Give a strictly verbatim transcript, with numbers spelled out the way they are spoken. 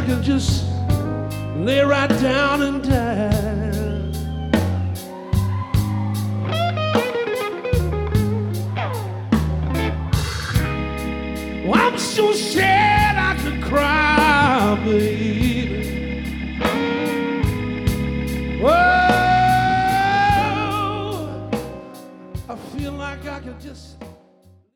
could just lay right down and die. Well, I'm so sad I could cry, baby.